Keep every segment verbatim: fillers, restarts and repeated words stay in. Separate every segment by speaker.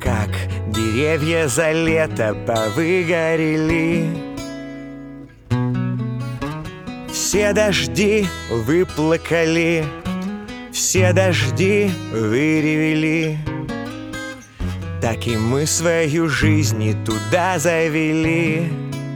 Speaker 1: как деревья за лето повыгорели. Все дожди выплакали, все дожди выревели. Так и мы свою жизнь не туда завели.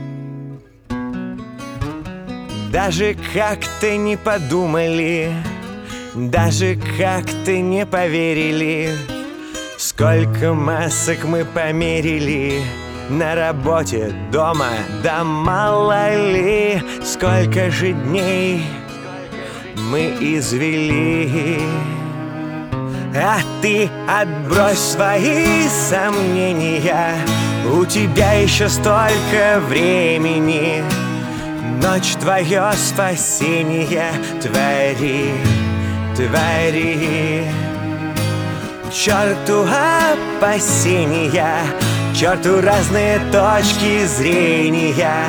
Speaker 1: Даже как-то не подумали, даже как-то не поверили. Сколько масок мы померили на работе, дома, да мало ли. Сколько же дней мы извели. А ты отбрось свои сомнения, у тебя еще столько времени. Ночь твое спасение, твори, твори. К черту опасения, к черту разные точки зрения.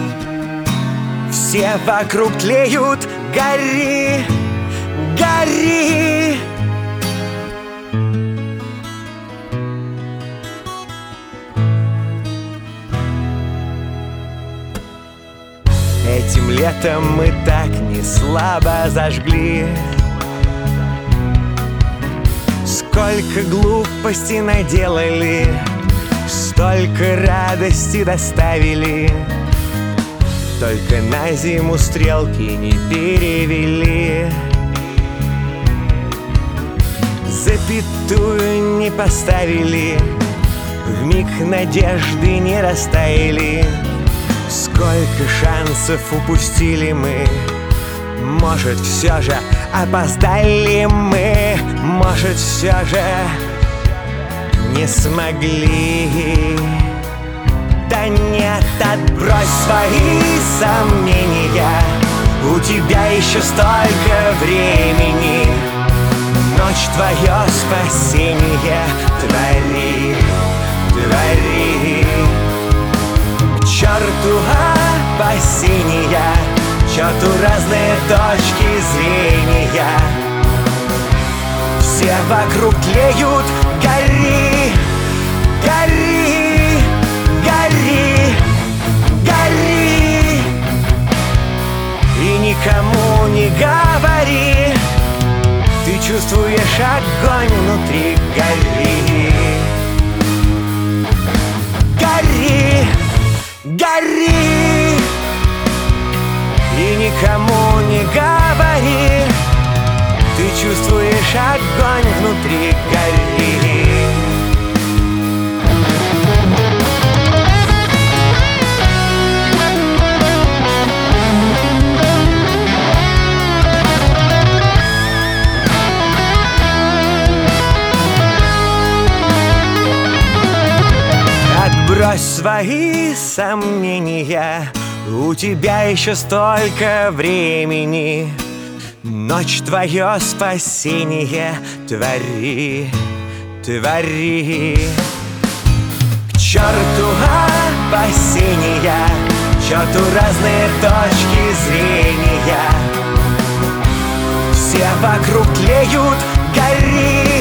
Speaker 1: Все вокруг тлеют, гори, гори. Этим летом мы так не слабо зажгли. Сколько глупостей наделали, столько радости доставили. Только на зиму стрелки не перевели, запятую не поставили, вмиг надежды не растаяли. Сколько шансов упустили мы, может, все же опоздали мы, может, все же не смогли. Да нет, отбрось свои сомнения, у тебя еще столько времени. Ночь твое спасение, твори, твори. К черту опасения, к черту разные точки зрения. Все вокруг тлеют, гори, гори, гори, гори. И никому не говори, ты чувствуешь огонь внутри, гори, гори, гори. И никому не говори, ты чувствуешь огонь внутри, гори. Отбрось свои сомнения, у тебя еще столько времени. Ночь твое спасение, твори, твори. К черту опасения, к черту разные точки зрения. Все вокруг тлеют, гори.